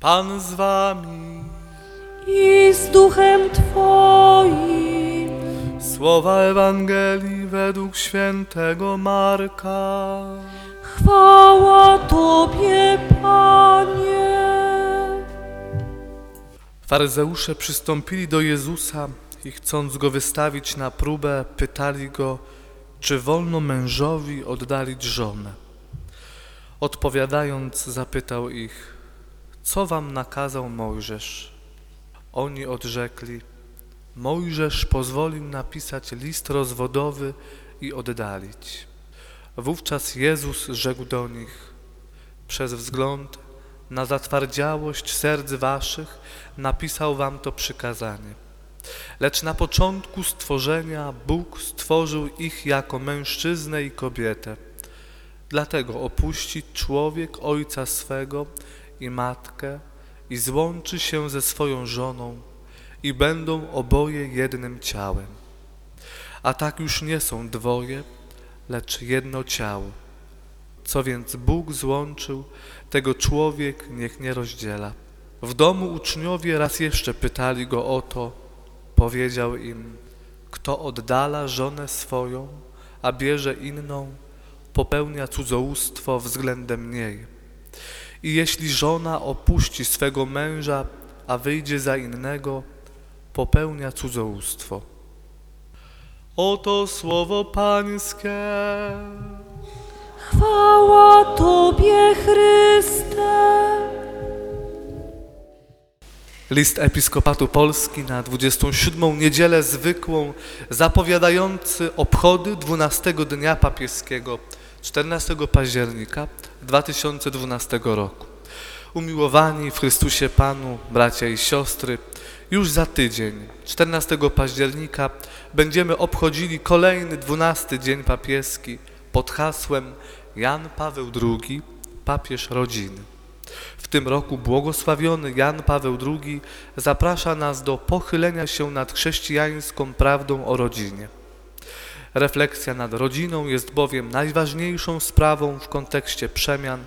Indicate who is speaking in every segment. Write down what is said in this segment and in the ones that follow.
Speaker 1: Pan z wami.
Speaker 2: I z duchem Twoim.
Speaker 1: Słowa Ewangelii według świętego Marka.
Speaker 2: Chwała Tobie, Panie.
Speaker 1: Faryzeusze przystąpili do Jezusa i chcąc Go wystawić na próbę, pytali Go, czy wolno mężowi oddalić żonę. Odpowiadając, zapytał ich, co wam nakazał Mojżesz? Oni odrzekli, Mojżesz pozwolił napisać list rozwodowy i oddalić. Wówczas Jezus rzekł do nich, przez wzgląd na zatwardziałość serc waszych napisał wam to przykazanie. Lecz na początku stworzenia Bóg stworzył ich jako mężczyznę i kobietę. Dlatego opuści człowiek ojca swego i matkę i złączy się ze swoją żoną i będą oboje jednym ciałem. A tak już nie są dwoje, lecz jedno ciało. Co więc Bóg złączył, tego człowiek niech nie rozdziela. W domu uczniowie raz jeszcze pytali Go o to. Powiedział im, kto oddala żonę swoją, a bierze inną, popełnia cudzołóstwo względem niej. I jeśli żona opuści swego męża, a wyjdzie za innego, popełnia cudzołóstwo. Oto słowo Pańskie.
Speaker 2: Chwała Tobie, Chryste.
Speaker 1: List Episkopatu Polski na 27. niedzielę zwykłą, zapowiadający obchody 12 dnia papieskiego, 14 października 2012 roku. Umiłowani w Chrystusie Panu, bracia i siostry, już za tydzień, 14 października, będziemy obchodzili kolejny 12 dzień papieski pod hasłem Jan Paweł II, papież rodziny. W tym roku błogosławiony Jan Paweł II zaprasza nas do pochylenia się nad chrześcijańską prawdą o rodzinie. Refleksja nad rodziną jest bowiem najważniejszą sprawą w kontekście przemian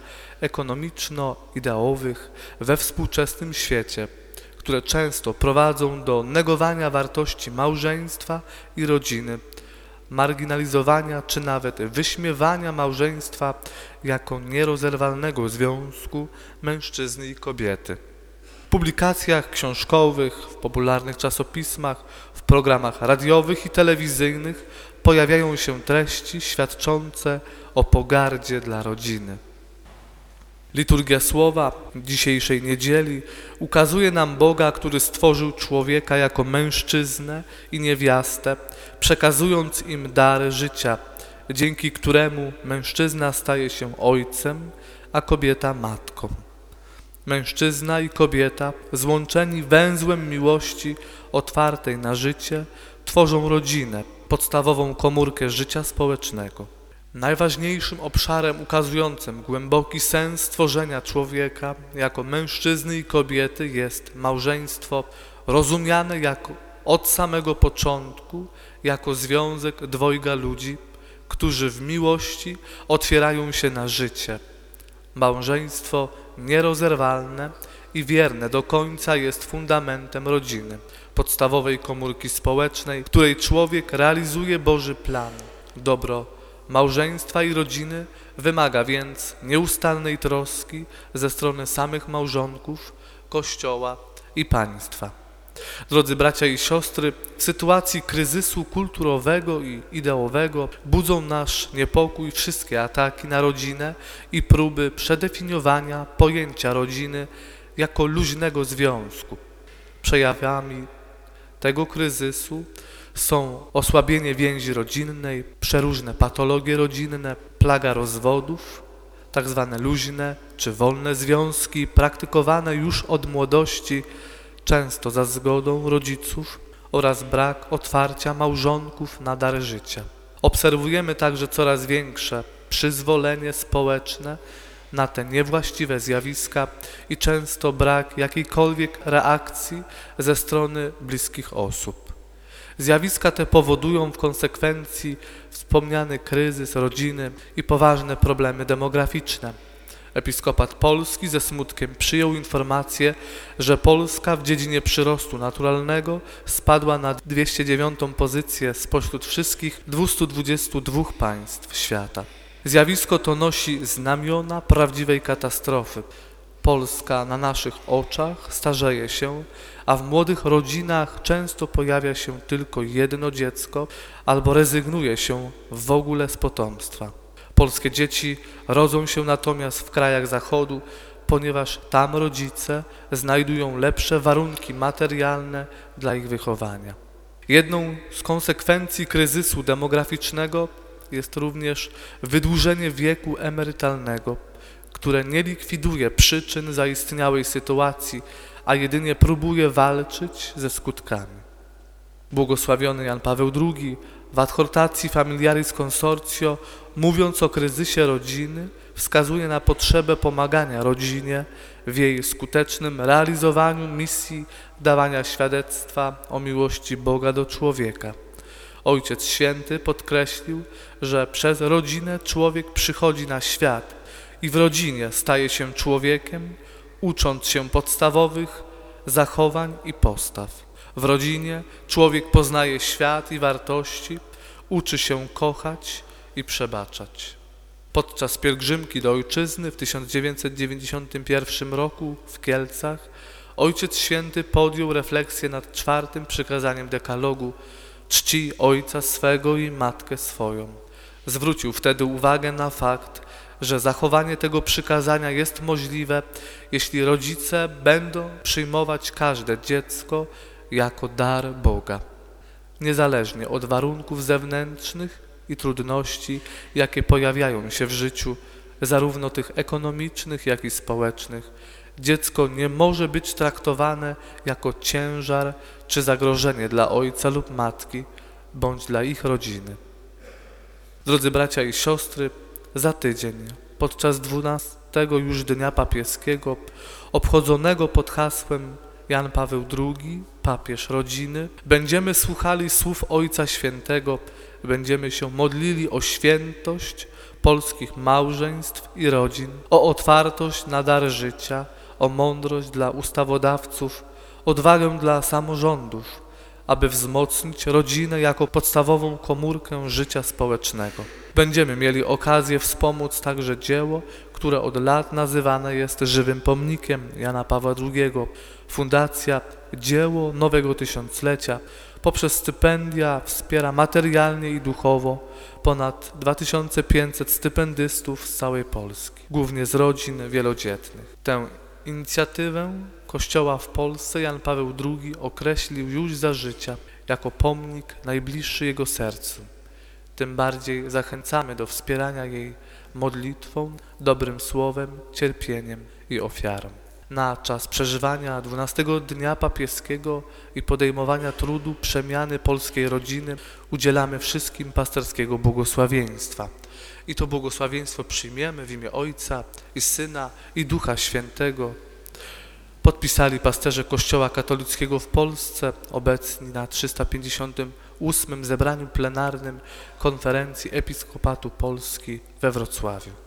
Speaker 1: ekonomiczno-ideowych we współczesnym świecie, które często prowadzą do negowania wartości małżeństwa i rodziny, marginalizowania czy nawet wyśmiewania małżeństwa jako nierozerwalnego związku mężczyzny i kobiety. W publikacjach książkowych, w popularnych czasopismach, w programach radiowych i telewizyjnych pojawiają się treści świadczące o pogardzie dla rodziny. Liturgia Słowa dzisiejszej niedzieli ukazuje nam Boga, który stworzył człowieka jako mężczyznę i niewiastę, przekazując im dary życia, dzięki któremu mężczyzna staje się ojcem, a kobieta matką. Mężczyzna i kobieta, złączeni węzłem miłości otwartej na życie, tworzą rodzinę, podstawową komórkę życia społecznego. Najważniejszym obszarem ukazującym głęboki sens stworzenia człowieka jako mężczyzny i kobiety jest małżeństwo rozumiane od samego początku jako związek dwojga ludzi, którzy w miłości otwierają się na życie. Małżeństwo nierozerwalne i wierne do końca jest fundamentem rodziny, podstawowej komórki społecznej, w której człowiek realizuje Boży plan, dobro małżeństwa i rodziny wymaga więc nieustannej troski ze strony samych małżonków, Kościoła i państwa. Drodzy bracia i siostry, w sytuacji kryzysu kulturowego i ideowego budzą nasz niepokój wszystkie ataki na rodzinę i próby przedefiniowania pojęcia rodziny jako luźnego związku. Przejawami tego kryzysu są osłabienie więzi rodzinnej, przeróżne patologie rodzinne, plaga rozwodów, tak zwane luźne czy wolne związki praktykowane już od młodości, często za zgodą rodziców oraz brak otwarcia małżonków na dar życia. Obserwujemy także coraz większe przyzwolenie społeczne na te niewłaściwe zjawiska i często brak jakiejkolwiek reakcji ze strony bliskich osób. Zjawiska te powodują w konsekwencji wspomniany kryzys rodziny i poważne problemy demograficzne. Episkopat Polski ze smutkiem przyjął informację, że Polska w dziedzinie przyrostu naturalnego spadła na 209. pozycję spośród wszystkich 222 państw świata. Zjawisko to nosi znamiona prawdziwej katastrofy. Polska na naszych oczach starzeje się, a w młodych rodzinach często pojawia się tylko jedno dziecko albo rezygnuje się w ogóle z potomstwa. Polskie dzieci rodzą się natomiast w krajach Zachodu, ponieważ tam rodzice znajdują lepsze warunki materialne dla ich wychowania. Jedną z konsekwencji kryzysu demograficznego jest również wydłużenie wieku emerytalnego, które nie likwiduje przyczyn zaistniałej sytuacji, a jedynie próbuje walczyć ze skutkami. Błogosławiony Jan Paweł II w Adhortacji Familiaris Consortio, mówiąc o kryzysie rodziny, wskazuje na potrzebę pomagania rodzinie w jej skutecznym realizowaniu misji dawania świadectwa o miłości Boga do człowieka. Ojciec Święty podkreślił, że przez rodzinę człowiek przychodzi na świat i w rodzinie staje się człowiekiem, ucząc się podstawowych zachowań i postaw. W rodzinie człowiek poznaje świat i wartości, uczy się kochać i przebaczać. Podczas pielgrzymki do ojczyzny w 1991 roku w Kielcach Ojciec Święty podjął refleksję nad 4. przykazaniem dekalogu: czcij ojca swego i matkę swoją. Zwrócił wtedy uwagę na fakt, że zachowanie tego przykazania jest możliwe, jeśli rodzice będą przyjmować każde dziecko jako dar Boga, niezależnie od warunków zewnętrznych i trudności, jakie pojawiają się w życiu, zarówno tych ekonomicznych, jak i społecznych. Dziecko nie może być traktowane jako ciężar czy zagrożenie dla ojca lub matki, bądź dla ich rodziny. Drodzy bracia i siostry, za tydzień, podczas 12. już Dnia Papieskiego, obchodzonego pod hasłem Jan Paweł II, papież rodziny, będziemy słuchali słów Ojca Świętego, będziemy się modlili o świętość polskich małżeństw i rodzin, o otwartość na dar życia, o mądrość dla ustawodawców, odwagę dla samorządów, aby wzmocnić rodzinę jako podstawową komórkę życia społecznego. Będziemy mieli okazję wspomóc także dzieło, które od lat nazywane jest żywym pomnikiem Jana Pawła II. Fundacja Dzieło Nowego Tysiąclecia poprzez stypendia wspiera materialnie i duchowo ponad 2500 stypendystów z całej Polski, głównie z rodzin wielodzietnych. Tę inicjatywę Kościoła w Polsce Jan Paweł II określił już za życia jako pomnik najbliższy jego sercu. Tym bardziej zachęcamy do wspierania jej modlitwą, dobrym słowem, cierpieniem i ofiarą. Na czas przeżywania 12. Dnia Papieskiego i podejmowania trudu przemiany polskiej rodziny udzielamy wszystkim pasterskiego błogosławieństwa. I to błogosławieństwo przyjmiemy w imię Ojca i Syna i Ducha Świętego. Podpisali pasterze Kościoła katolickiego w Polsce, obecni na 358. zebraniu plenarnym Konferencji Episkopatu Polski we Wrocławiu.